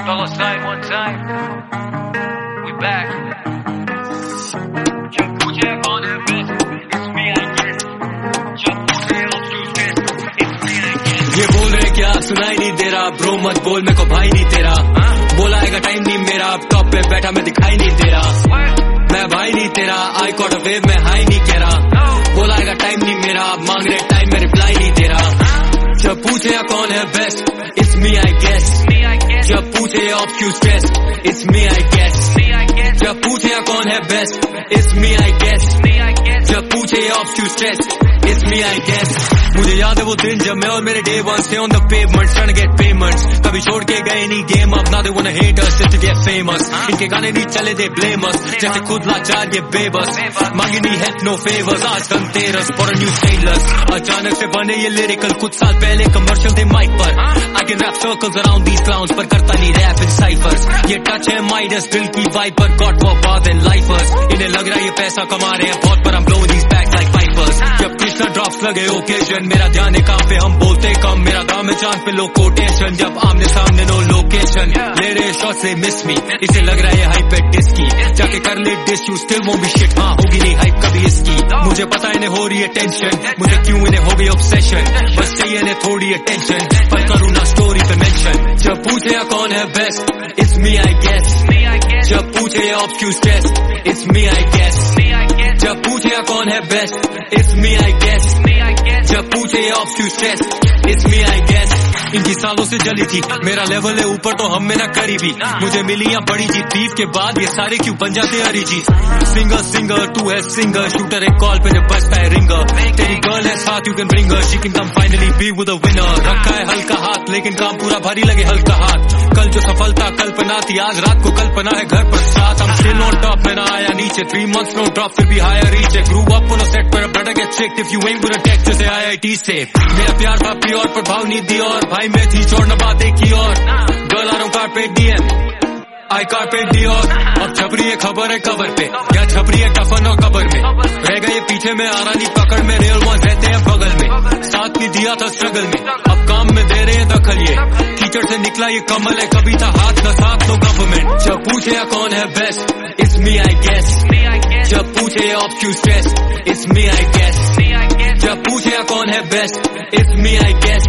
Dollar sign one time. We back. जब पूछे कौन है best, it's me I guess. जब पूछे अब choose it's me I guess. ये बोल रहे क्या सुनाई नहीं दे रहा, ब्रो मत बोल मेरे को भाई नहीं तेरा. बोला आएगा टाइम नहीं मेरा, अब टॉप पे बैठा मैं दिखाई नहीं दे रहा. मैं भाई नहीं तेरा, आई कॉट अ वेव में हाई नहीं कह रहा. बोला आएगा टाइम नहीं मेरा, मांग रहे टाइम में रिप्लाई नहीं दे रहा. जब पूछे कौन है best, it's me I guess. जब पूछे ऑफ क्यों stress, it's me I guess. जब पूछे कौन है best, it's me I guess. जब पूछे ऑफ क्यों stress, it's me I guess. मुझे याद है वो दिन जब मैं और मेरे डे वन से on the payments trying to get payments. कभी छोड़ के गए नहीं गेम, अब now they wanna hate us just to get famous. इनके गाने नहीं चले they blame us, जैसे खुद लाचार ये बेबस. मांगी नहीं help no favors, आज Dhanteras for a new sailors. अचानक से बने ये lyrical, कुछ साल पहले कमर्शियल थे माइक पर. I can rap circles around these clowns, पर करता नहीं rap in ciphers. ये टच है Midas, दिल की vibe पर got for bar than lifers. इन्हें लग रहा है ये पैसा कमा रहे हैं बहुत, पर I'm blowing these bags like pipers. जब कृष्णा ड्रॉप्स लगे ओकेजन, मेरा ध्यान है काम पे हम बोलते कम. मेरा दाम है चांद पे लो कोटेशन, जब आमने सामने नो लोकेशन. ले रहे शॉट से मिस मी, इसे लग रहा है हाइप है डिस्की. जाके कर ले diss you still won't be shit. हाँ होगी नहीं हाइप कभी इसकी. मुझे पता इन्हें हो रही है टेंशन, मुझे क्यों इन्हें हो गई ऑब्सेशन. बस चाहिए इन्हें थोड़ी अटेंशन, पर करूँ ना स्टोरी पे मेंशन. जब पूछे कौन है best, it's me I guess. जब पूछे ऑफ क्यों stress, it's me I guess. जब पूछे कौन है best, it's me I guess. जब पूछे ऑफ क्यों stress, it's me I guess. इनकी सालों से जली थी, मेरा लेवल है ऊपर तो हम में ना करीबी. मुझे मिली या बड़ी जीत, बीफ के बाद ये सारे क्यों बन जाते अरिजीत. सिंगर सिंगर तू है सिंगर, शूटर एक कॉल पे जब बजता है रिंगर. तेरी गर्ल है साथ, you can bring her, she can come finally be with a winner. रखा है हल्का हाथ लेकिन काम पूरा भारी लगे हल्का हाथ. कल जो सफलता कल्पना थी, आज रात को कल्पना है घर पर साथ. हम स्टिल ऑन टॉप, मैं ना आया नीचे. 3 months नो ड्रॉप फिर भी हायर रीच है. Grew up on a set पर blood get checked if you ain't gonna text जैसे IIT से. मेरा प्यार था प्योर पर भाव नहीं दी, और भाई मैं थी छोड़ न बात एक ही और. गर्ल आ रहा हूँ कारपेट DM, आई कारपेट दी और. अब छपरी है खबर है कवर पे, क्या छपरी है कफन और कबर में. रह गए पीछे में आ रहा नहीं पकड़ में, रियल वंस रहते हैं बगल में. साथ नहीं दिया था स्ट्रगल में, अब काम में दे रहे हैं दखल. ये कीचड़ से निकला ये कमल है, कभी था हाथ का साथ तो गवर्नमेंट. जब पूछे कौन है best, it's me I guess. जब पूछे ऑफ क्यों stress, it's me I guess. जब पूछे कौन है best, it's me I guess.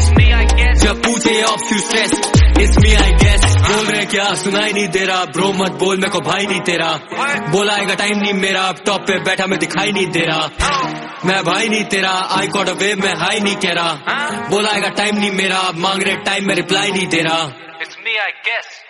जब पूछे ऑफ क्यों stress, it's me I guess. बोल रहे क्या सुनाई नहीं दे रहा, ब्रो मत बोल मेरे को भाई नहीं तेरा. बोला आएगा टाइम नहीं मेरा, अब टॉप पे बैठा मैं दिखाई नहीं दे रहा. मैं भाई नहीं तेरा, आई कॉट अ वेव में हाई नहीं कह रहा. बोला आएगा टाइम नहीं मेरा, मांग रहे टाइम में रिप्लाई नहीं दे रहा. It's me I guess.